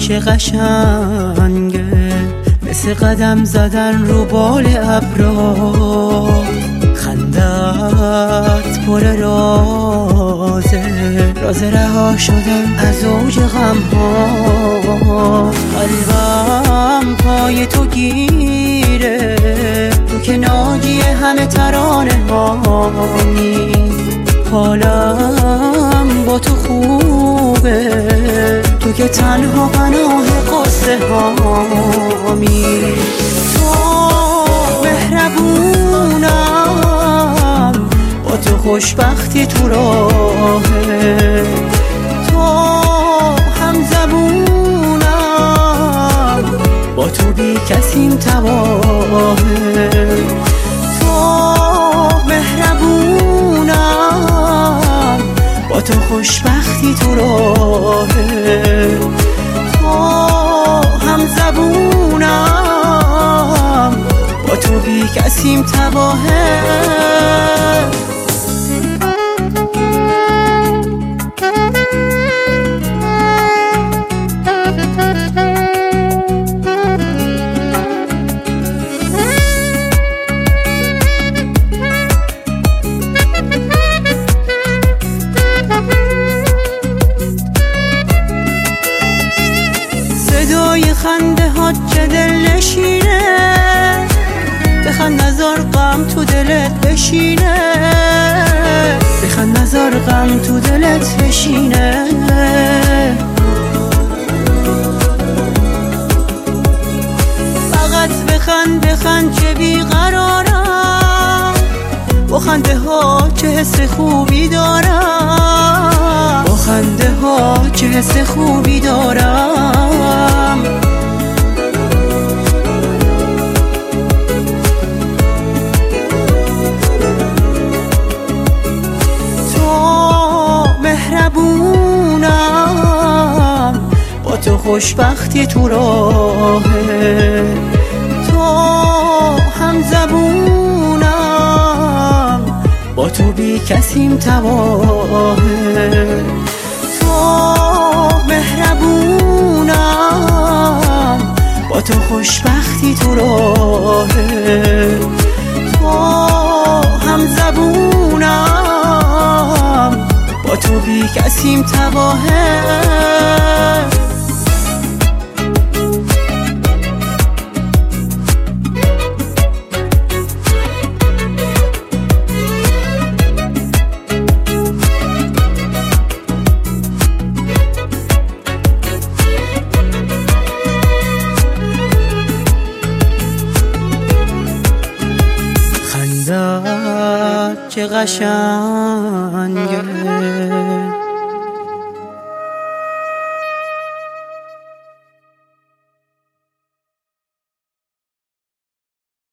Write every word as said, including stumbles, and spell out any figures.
چه قشنگه، مثل قدم زدن رو بال ابرا. خندت پر رازه، راز رها شدن از اوج غم ها. قلبم پای تو گیره، تو که ناجی همه ترانه هانی. حالم با تو خوبه، تو که تنها پناه قصه هامی. تو مهربونم، با تو خوشبختی تو راهه. تو همزبونم، با تو بی کسیم تباهه. تو مهربونم، با تو خوشبختی تو راهه. تو همزبونم، با تو بی کسیم تباهه. صدای خنده ها چه دل نشینه، بخند نزار غم تو دلت بشینه. بخند نزار غم تو دلت بشینه. فقط بخند بخند چه بیقرارم، با خنده ها چه حس خوبی دارم. با خنده ها چه حس خوبی دارم. تو مهربونم، با تو خوشبختی تو راهه. تو همزبونم، با تو بی کسیم تباهه. تو مهربونم، با تو خوشبختی تو راهه. تو همزبونم، با تو بی کسیم تباهه. خندت چه قشنگه،